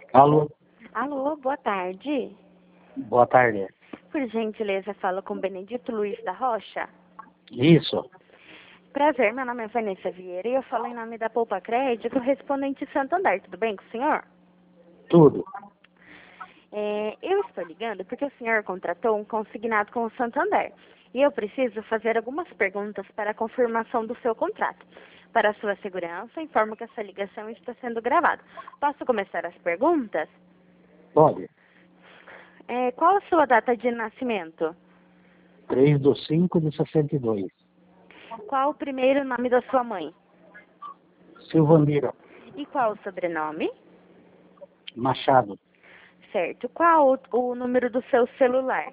Alô, Alô, boa tarde. boa tarde. Por gentileza, falo com Benedito Luiz da Rocha. Isso, Prazer, meu nome é Vanessa Vieira e eu falo em nome da Poupa Crédito, respondente Santander. Tudo bem com o senhor? tudo. Eu estou ligando porque o senhor contratou um consignado com o Santander e eu preciso fazer algumas perguntas para a confirmação do seu contrato. Para a sua segurança, informo que essa ligação está sendo gravada. Posso começar as perguntas? Pode. Qual a sua data de nascimento? 3/5/62. Qual o primeiro nome da sua mãe? Silvandira E qual o sobrenome? Machado, Certo. Qual o número do seu celular?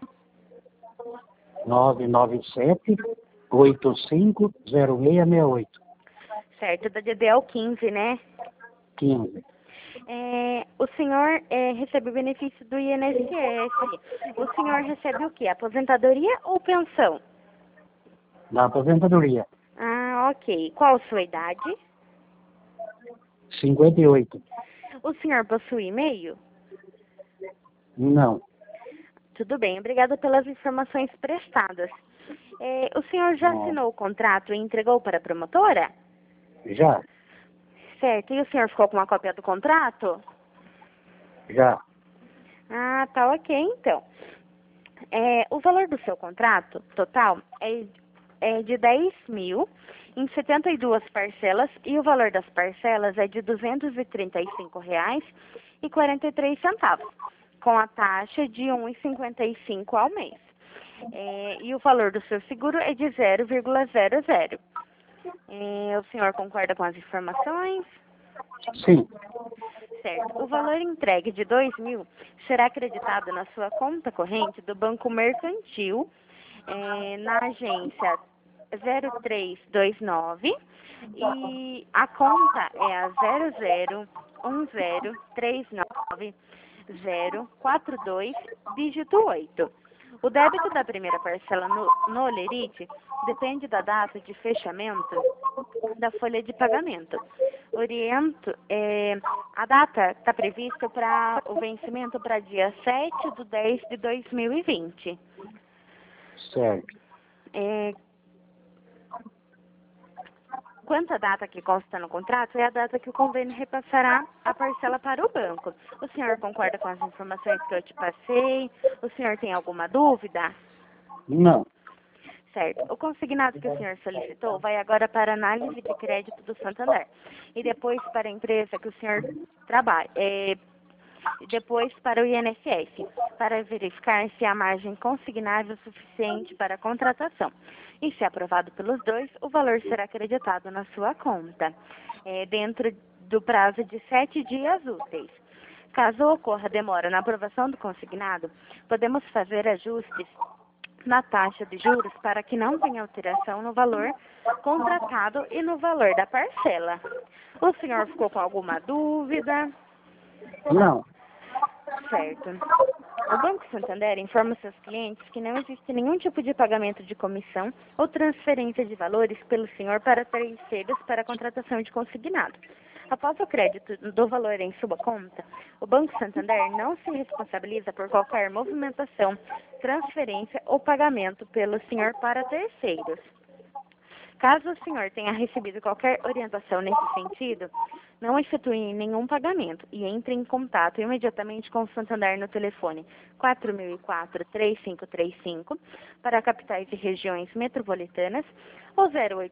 997-850668. Certo, da DD é o 15, né? 15. O senhor recebe o benefício do INSS. O senhor recebe o quê? Aposentadoria ou pensão? Da aposentadoria. Ah, ok. Qual a sua idade? 58. O senhor possui e-mail? Não. Tudo bem, obrigada pelas informações prestadas. O senhor já Não. assinou o contrato e entregou para a promotora? Já? Certo. E o senhor ficou com uma cópia do contrato? Já. Ah, tá ok, então. O valor do seu contrato total é de 10 mil em 72 parcelas e o valor das parcelas é de R$ 235,43, com a taxa de 1,55 ao mês. E o valor do seu seguro é de 0,00. O senhor concorda com as informações? Sim. Certo. O valor entregue de 2 mil será acreditado na sua conta corrente do Banco Mercantil, na agência 0329, e a conta é a 001039042, dígito 8. O débito da primeira parcela no Lerite depende da data de fechamento da folha de pagamento. A data está prevista para o vencimento para dia 7/10/2020. Certo. Quanto à data que consta no contrato, é a data que o convênio repassará a parcela para o banco. O senhor concorda com as informações que eu te passei? O senhor tem alguma dúvida? Não. Certo. O consignado que o senhor solicitou vai agora para a análise de crédito do Santander e depois para a empresa que o senhor trabalha, e depois para o INSS, para verificar se há margem consignável suficiente para a contratação. E se aprovado pelos dois, o valor será acreditado na sua conta, dentro do prazo de 7 dias úteis. Caso ocorra demora na aprovação do consignado, podemos fazer ajustes na taxa de juros para que não tenha alteração no valor contratado e no valor da parcela. O senhor ficou com alguma dúvida? Não. Certo. O Banco Santander informa seus clientes que não existe nenhum tipo de pagamento de comissão ou transferência de valores pelo senhor para terceiros para a contratação de consignado. Após o crédito do valor em sua conta, o Banco Santander não se responsabiliza por qualquer movimentação, transferência ou pagamento pelo senhor para terceiros. Caso o senhor tenha recebido qualquer orientação nesse sentido, não efetue nenhum pagamento e entre em contato imediatamente com o Santander no telefone 4004-3535 para capitais e regiões metropolitanas ou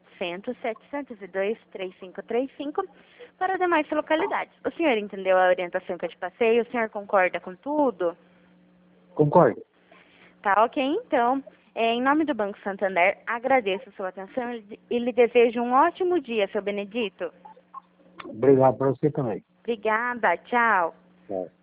0800-702-3535 para demais localidades. O senhor entendeu a orientação que eu te passei? O senhor concorda com tudo? Concordo. Tá ok, então. Em nome do Banco Santander, agradeço a sua atenção e lhe desejo um ótimo dia, seu Benedito. Obrigado para você também. Obrigada, tchau. Tchau.